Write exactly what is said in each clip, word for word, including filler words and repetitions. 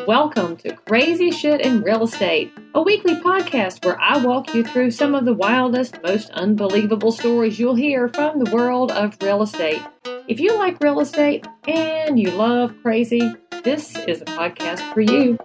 Welcome to Crazy Shit in Real Estate, a weekly podcast where I walk you through some of the wildest, most unbelievable stories you'll hear from the world of real estate. If you like real estate and you love crazy, this is a podcast for you.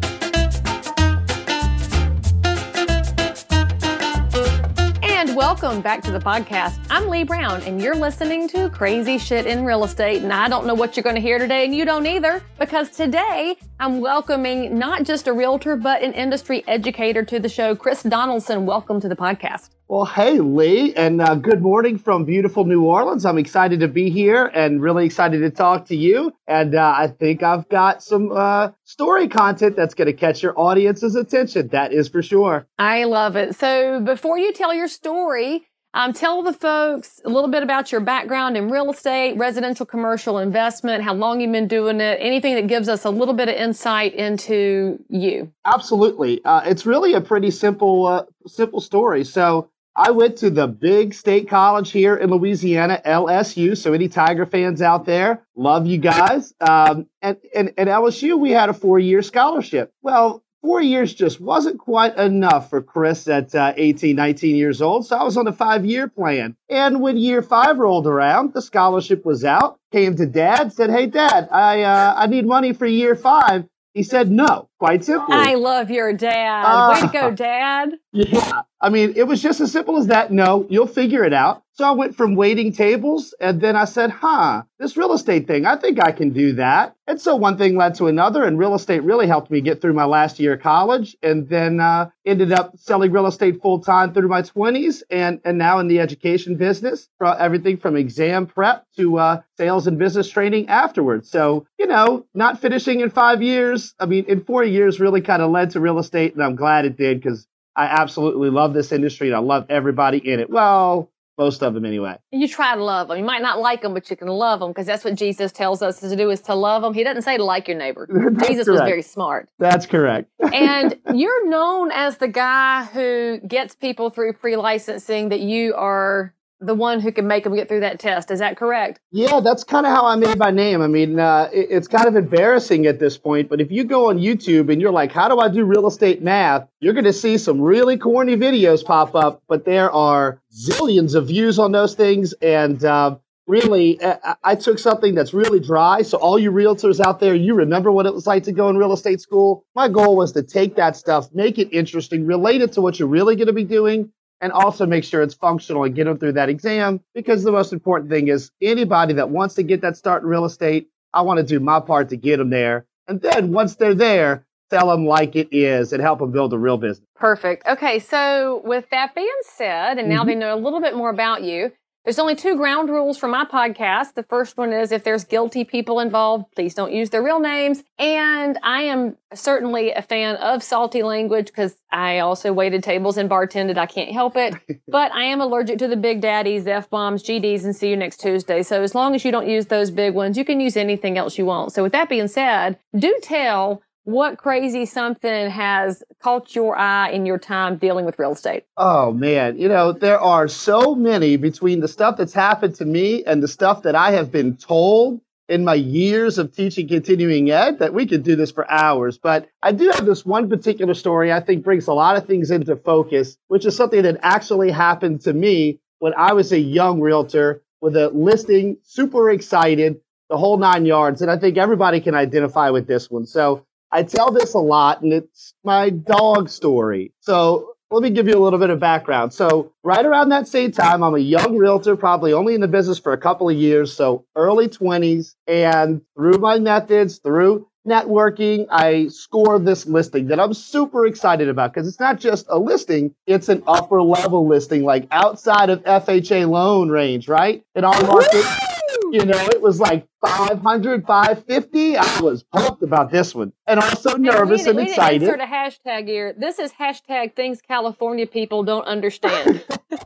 Welcome back to the podcast. I'm Lee Brown, and you're listening to Crazy Shit in Real Estate. And I don't know what you're going to hear today, and you don't either, because today I'm welcoming not just a realtor, but an industry educator to the show. Chris Donaldson, welcome to the podcast. Well, hey, Lee, and uh, good morning from beautiful New Orleans. I'm excited to be here and really excited to talk to you. And uh, I think I've got some uh, story content that's going to catch your audience's attention. That is for sure. I love it. So before you tell your story, um, tell the folks a little bit about your background in real estate, residential, commercial investment, how long you've been doing it, anything that gives us a little bit of insight into you. Absolutely. Uh, it's really a pretty simple, uh, simple story. So I went to the big state college here in Louisiana, L S U. So any Tiger fans out there, love you guys. Um, and, and at L S U, we had a four-year scholarship. Well, four years just wasn't quite enough for Chris at uh, eighteen, nineteen years old. So I was on a five-year plan. And when year five rolled around, the scholarship was out. Came to Dad, said, "Hey, Dad, I uh, I need money for year five." He said no, quite simply. I love your dad. Uh, Way to go, Dad. Yeah. I mean, it was just as simple as that. No, you'll figure it out. So I went from waiting tables, and then I said, huh, this real estate thing, I think I can do that. And so one thing led to another, and real estate really helped me get through my last year of college, and then uh, ended up selling real estate full-time through my twenties, and, and now in the education business, for everything from exam prep to uh, sales and business training afterwards. So, you know, not finishing in five years, I mean, in four years really kind of led to real estate, and I'm glad it did because I absolutely love this industry, and I love everybody in it. Well, most of them anyway. You try to love them. You might not like them, but you can love them because that's what Jesus tells us to do is to love them. He doesn't say to like your neighbor. Jesus correct. was very smart. That's correct. And you're known as the guy who gets people through pre-licensing, that you are the one who can make them get through that test. Is that correct? Yeah, that's kind of how I made my name. I mean, uh, it, it's kind of embarrassing at this point, but if you go on YouTube and you're like, how do I do real estate math? You're going to see some really corny videos pop up, but there are zillions of views on those things. And uh, really, I, I took something that's really dry. So all you realtors out there, you remember what it was like to go in real estate school. My goal was to take that stuff, make it interesting, relate it to what you're really going to be doing, and also make sure it's functional and get them through that exam, because the most important thing is anybody that wants to get that start in real estate, I want to do my part to get them there. And then once they're there, tell them like it is and help them build a real business. Perfect. Okay, so with that being said, and now Mm-hmm. they know a little bit more about you, there's only two ground rules for my podcast. The first one is if there's guilty people involved, please don't use their real names. And I am certainly a fan of salty language because I also waited tables and bartended. I can't help it. But I am allergic to the big daddies, F-bombs, G Ds, and see you next Tuesday. So as long as you don't use those big ones, you can use anything else you want. So with that being said, do tell what crazy something has caught your eye in your time dealing with real estate. Oh, man. You know, there are so many between the stuff that's happened to me and the stuff that I have been told in my years of teaching continuing ed that we could do this for hours. But I do have this one particular story I think brings a lot of things into focus, which is something that actually happened to me when I was a young realtor with a listing, super excited, the whole nine yards. And I think everybody can identify with this one. So I tell this a lot, and it's my dog story. So let me give you a little bit of background. So right around that same time, I'm a young realtor, probably only in the business for a couple of years, so early twenties. And through my methods, through networking, I scored this listing that I'm super excited about because it's not just a listing, it's an upper level listing, like outside of F H A loan range, right? In our market. You know, it was like five hundred, five fifty. I was pumped about this one. And also nervous and, we excited. We didn't insert a hashtag here. This is hashtag things California people don't understand.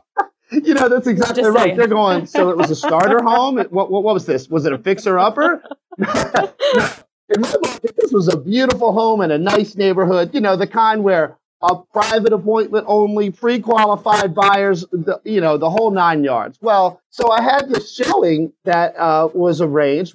You know, that's exactly Just right. saying. They're going, so it was a starter home? What, what, what was this? Was it a fixer-upper? In my market, this was a beautiful home in a nice neighborhood, you know, the kind where a private appointment only, pre-qualified buyers, the, you know, the whole nine yards. Well, so I had this showing that uh, was arranged with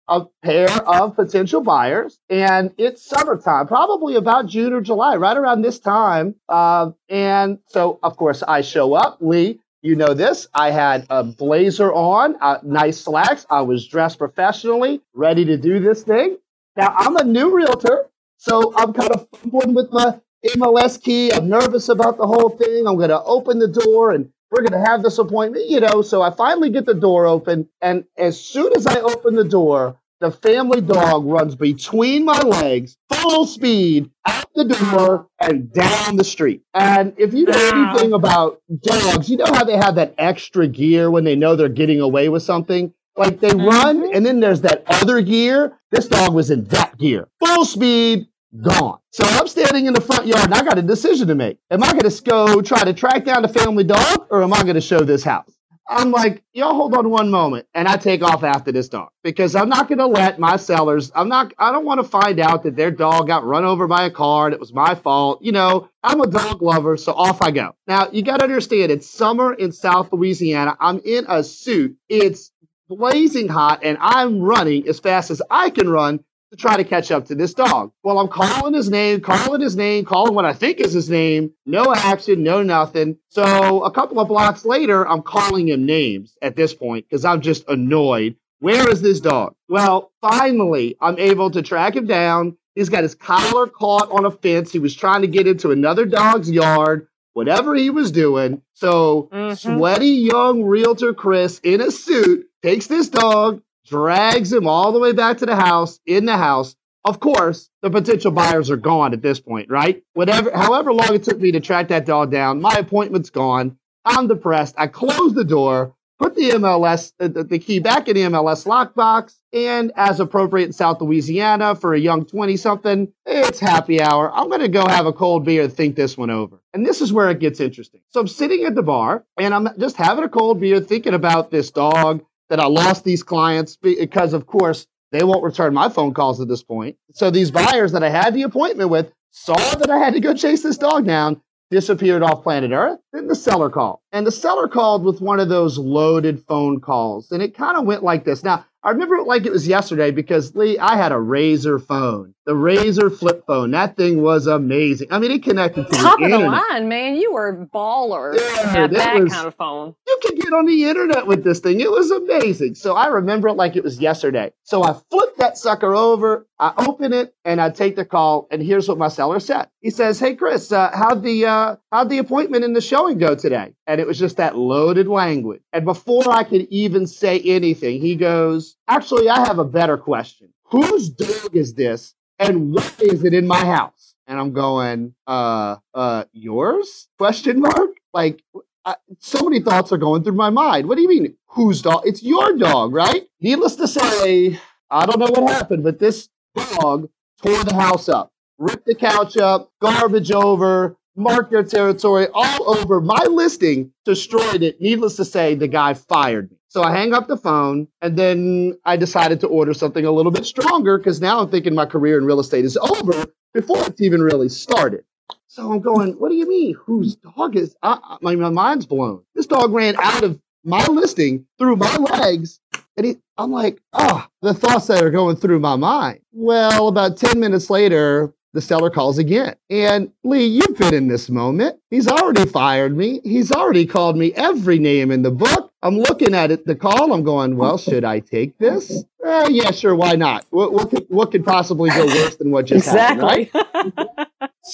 a pair of potential buyers, and it's summertime, probably about June or July, right around this time. Uh, and so, of course, I show up. Lee, you know this. I had a blazer on, uh, nice slacks. I was dressed professionally, ready to do this thing. Now, I'm a new realtor, so I'm kind of fumbling with my M L S key. I'm nervous about the whole thing. I'm going to open the door and we're going to have this appointment, you know. So I finally get the door open. And as soon as I open the door, the family dog runs between my legs, full speed, out the door and down the street. And if you know anything about dogs, you know how they have that extra gear when they know they're getting away with something? Like they run and then there's that other gear. This dog was in that gear, full speed, gone. So I'm standing in the front yard and I got a decision to make. Am I going to go try to track down the family dog or am I going to show this house? I'm like, y'all hold on one moment. And I take off after this dog because I'm not going to let my sellers, I'm not, I don't want to find out that their dog got run over by a car and it was my fault. You know, I'm a dog lover. So off I go. Now you got to understand it's summer in South Louisiana. I'm in a suit. It's blazing hot and I'm running as fast as I can run to try to catch up to this dog. Well, I'm calling his name, calling his name, calling what I think is his name. No action, no nothing. So a couple of blocks later, I'm calling him names at this point because I'm just annoyed. Where is this dog? Well, finally, I'm able to track him down. He's got his collar caught on a fence. He was trying to get into another dog's yard, whatever he was doing. So mm-hmm. Sweaty young realtor Chris in a suit takes this dog, drags him all the way back to the house, in the house. Of course, the potential buyers are gone at this point, right? Whatever, however long it took me to track that dog down, my appointment's gone. I'm depressed. I close the door, put the M L S, the, the key back in the M L S lockbox, and as appropriate in South Louisiana for a young twenty-something, it's happy hour. I'm going to go have a cold beer and think this one over. And this is where it gets interesting. So I'm sitting at the bar, and I'm just having a cold beer thinking about this dog, that I lost these clients because, of course, they won't return my phone calls at this point. So these buyers that I had the appointment with saw that I had to go chase this dog down, disappeared off planet Earth. Then the seller called. And the seller called with one of those loaded phone calls. And it kind of went like this. Now, I remember it like it was yesterday because, Lee, I had a Razor phone, the Razor flip phone. That thing was amazing. I mean, it connected to Top the of the internet. line, man. You were baller Yeah, at that was, kind of phone. You could get on the internet with this thing. It was amazing. So I remember it like it was yesterday. So I flipped that sucker over. I open it and I take the call. And here's what my seller said. He says, "Hey, Chris, uh, how'd the uh, how'd the appointment and the showing go today?" And it was just that loaded language. And before I could even say anything, he goes, "Actually, I have a better question. Whose dog is this and why is it in my house?" And I'm going, uh, uh, yours? Question mark? Like, I, so many thoughts are going through my mind. What do you mean, whose dog? It's your dog, right? Needless to say, I don't know what happened, but this dog tore the house up, ripped the couch up, garbage over, marked their territory all over my listing, destroyed it. Needless to say, the guy fired me. So I hang up the phone, and then I decided to order something a little bit stronger because now I'm thinking my career in real estate is over before it's even really started. So I'm going, what do you mean? Whose dog is? I, my, my mind's blown. This dog ran out of my listing through my legs, and he, I'm like, oh, the thoughts that are going through my mind. Well, about ten minutes later, the seller calls again. And Lee, you've been in this moment. He's already fired me. He's already called me every name in the book. I'm looking at it, the call. I'm going, well, should I take this? Eh, yeah, sure. Why not? What, what, could, what could possibly go worse than what just exactly. happened, right?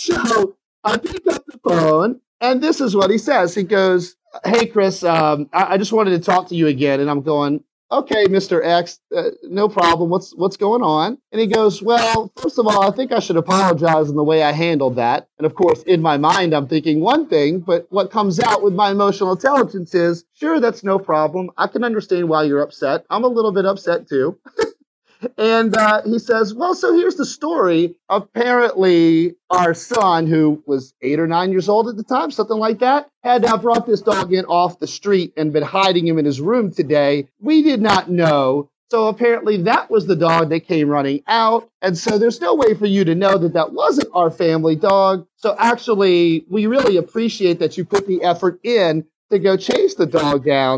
So I pick up the phone, and this is what he says. He goes, "Hey, Chris, um, I, I just wanted to talk to you again." And I'm going, "Okay, Mister X, uh, no problem. What's what's going on?" And he goes, "Well, first of all, I think I should apologize in the way I handled that." And of course, in my mind, I'm thinking one thing, but what comes out with my emotional intelligence is, sure, that's no problem. I can understand why you're upset. I'm a little bit upset too. And uh, he says, "Well, so here's the story. Apparently, our son, who was eight or nine years old at the time, something like that, had uh, brought this dog in off the street and been hiding him in his room today. We did not know. So apparently that was the dog that came running out. And so there's no way for you to know that that wasn't our family dog. So actually, we really appreciate that you put the effort in to go chase the dog down.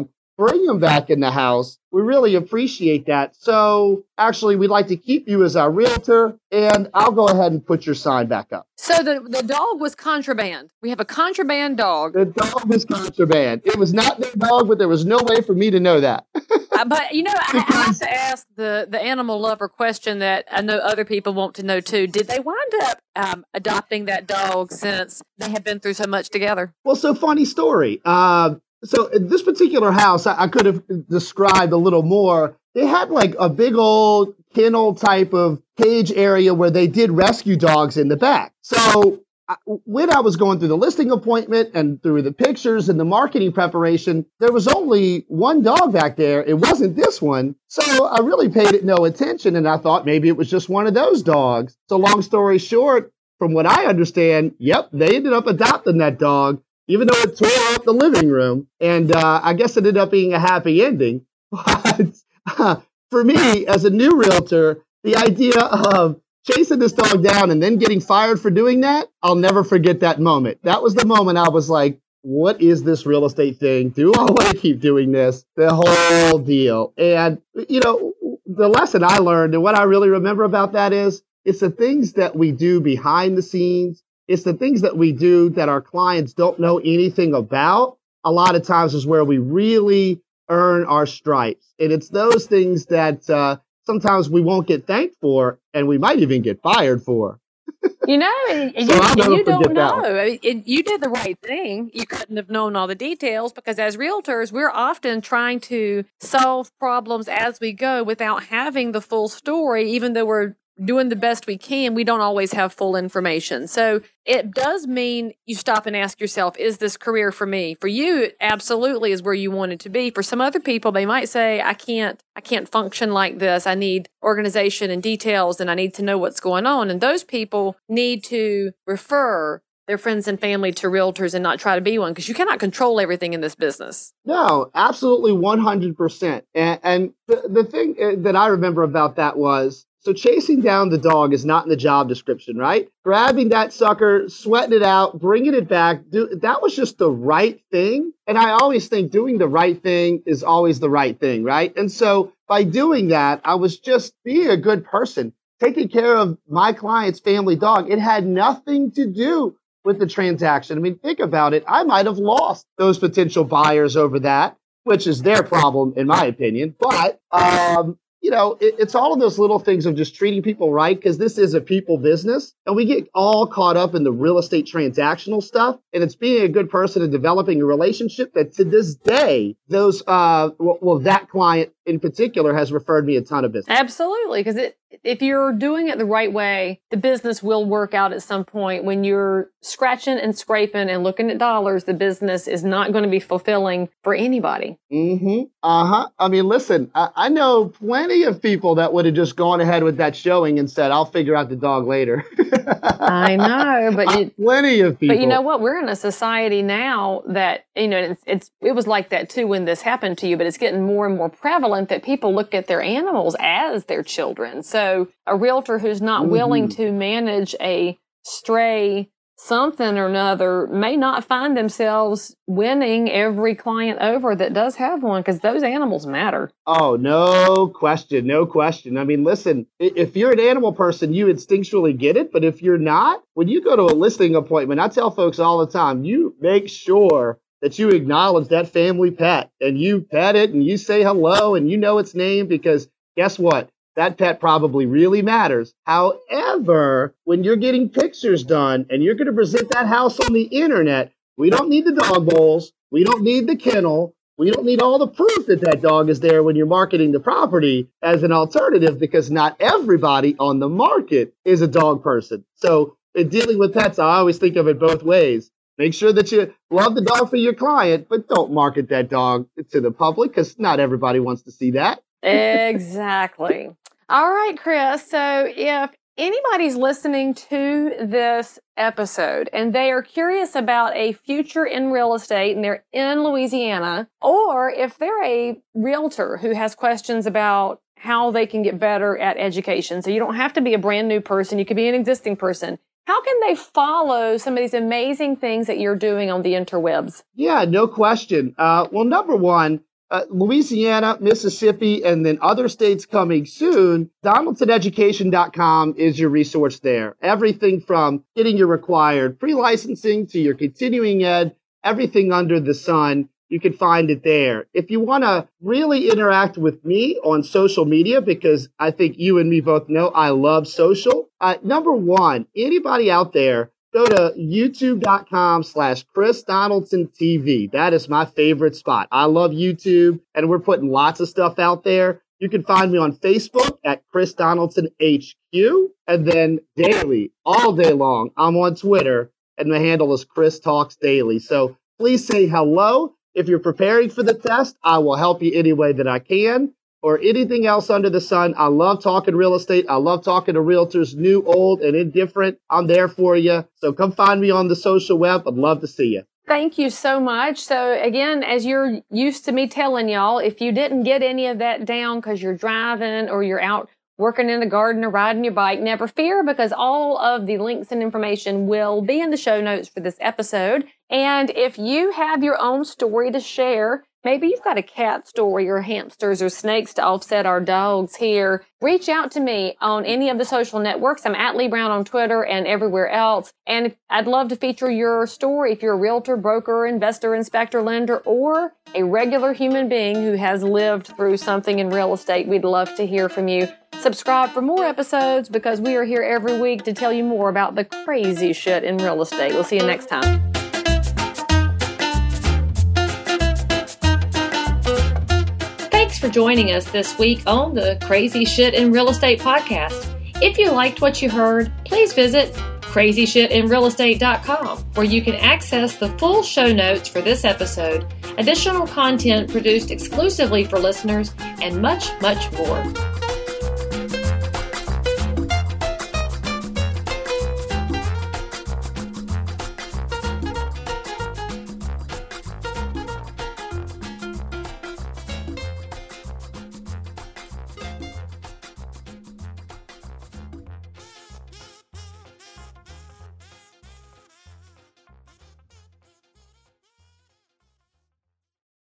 bring them back in the house. We really appreciate that. So actually, we'd like to keep you as our realtor, and I'll go ahead and put your sign back up. So the, the dog was contraband. We have a contraband dog. The dog was contraband. It was not their dog, but there was no way for me to know that. uh, but, you know, I, I have to ask the, the animal lover question that I know other people want to know, too. Did they wind up um, adopting that dog since they have been through so much together? Well, so funny story. Uh, so in this particular house, I, I could have described a little more. They had like a big old kennel type of cage area where they did rescue dogs in the back. So I, when I was going through the listing appointment and through the pictures and the marketing preparation, there was only one dog back there. It wasn't this one. So I really paid it no attention, and I thought maybe it was just one of those dogs. So long story short, from what I understand, yep, they ended up adopting that dog, even though it tore up the living room. And uh, I guess it ended up being a happy ending. But uh, for me, as a new realtor, the idea of chasing this dog down and then getting fired for doing that, I'll never forget that moment. That was the moment I was like, what is this real estate thing? Do I want to keep doing this? The whole deal. And, you know, the lesson I learned and what I really remember about that is it's the things that we do behind the scenes. It's the things that we do that our clients don't know anything about. A lot of times is where we really earn our stripes. And it's those things that uh, sometimes we won't get thanked for, and we might even get fired for. You know, and, and so you, and you don't know. That. I mean, it, you did the right thing. You couldn't have known all the details because as realtors, we're often trying to solve problems as we go without having the full story, even though we're doing the best we can. We don't always have full information. So it does mean you stop and ask yourself, is this career for me? For you, it absolutely is where you want it to be. For some other people, they might say, I can't, I can't function like this. I need organization and details, and I need to know what's going on. And those people need to refer their friends and family to realtors and not try to be one, because you cannot control everything in this business. No, absolutely one hundred percent. And, and the, the thing that I remember about that was, so chasing down the dog is not in the job description, right? Grabbing that sucker, sweating it out, bringing it back, do, that was just the right thing. And I always think doing the right thing is always the right thing, right? And so by doing that, I was just being a good person, taking care of my client's family dog. It had nothing to do with the transaction. I mean, think about it. I might have lost those potential buyers over that, which is their problem, in my opinion. But, um, you know, it, it's all of those little things of just treating people right, because this is a people business, and we get all caught up in the real estate transactional stuff. And it's being a good person and developing a relationship that to this day, those, uh, well, well that client in particular has referred me a ton of business. Absolutely. Because it, if you're doing it the right way, the business will work out at some point. When you're scratching and scraping and looking at dollars, the business is not going to be fulfilling for anybody. Mm-hmm. Uh-huh. I mean, listen, I, I know plenty of people that would have just gone ahead with that showing and said, I'll figure out the dog later. I know, but you, plenty of people. But you know what? We're in a society now that, you know, it's, it's it was like that too when this happened to you, but it's getting more and more prevalent that people look at their animals as their children. So a realtor who's not mm-hmm. willing to manage a stray something or another may not find themselves winning every client over that does have one, because those animals matter. Oh, no question. No question. I mean, listen, if you're an animal person, you instinctually get it. But if you're not, when you go to a listing appointment, I tell folks all the time, you make sure that you acknowledge that family pet and you pet it and you say hello and you know its name, because guess what? That pet probably really matters. However, when you're getting pictures done and you're going to present that house on the internet, we don't need the dog bowls. We don't need the kennel. We don't need all the proof that that dog is there when you're marketing the property as an alternative, because not everybody on the market is a dog person. So in dealing with pets, I always think of it both ways. Make sure that you love the dog for your client, but don't market that dog to the public, because not everybody wants to see that. Exactly. All right, Chris. So if anybody's listening to this episode and they are curious about a future in real estate and they're in Louisiana, or if they're a realtor who has questions about how they can get better at education, so you don't have to be a brand new person, you could be an existing person. How can they follow some of these amazing things that you're doing on the interwebs? Yeah, no question. Uh, well, number one, uh, Louisiana, Mississippi, and then other states coming soon, Donaldson Education dot com is your resource there. Everything from getting your required pre-licensing to your continuing ed, everything under the sun, you can find it there. If you want to really interact with me on social media, because I think you and me both know I love social, uh, number one, anybody out there, go to youtube.com slash Chris Donaldson TV. That is my favorite spot. I love YouTube, and we're putting lots of stuff out there. You can find me on Facebook at Chris Donaldson H Q, and then daily, all day long, I'm on Twitter, and my handle is Chris Talks Daily. So please say hello. If you're preparing for the test, I will help you any way that I can, or anything else under the sun. I love talking real estate. I love talking to realtors, new, old, and indifferent. I'm there for you. So come find me on the social web. I'd love to see you. Thank you so much. So again, as you're used to me telling y'all, if you didn't get any of that down because you're driving or you're out working in the garden or riding your bike, never fear, because all of the links and information will be in the show notes for this episode. And if you have your own story to share, maybe you've got a cat story or hamsters or snakes to offset our dogs here, reach out to me on any of the social networks. I'm at Lee Brown on Twitter and everywhere else. And I'd love to feature your story if you're a realtor, broker, investor, inspector, lender, or a regular human being who has lived through something in real estate. We'd love to hear from you. Subscribe for more episodes because we are here every week to tell you more about the crazy shit in real estate. We'll see you next time. Thanks for joining us this week on the Crazy Shit in Real Estate podcast. If you liked what you heard, please visit crazy shit in real estate dot com, where you can access the full show notes for this episode, additional content produced exclusively for listeners, and much, much more.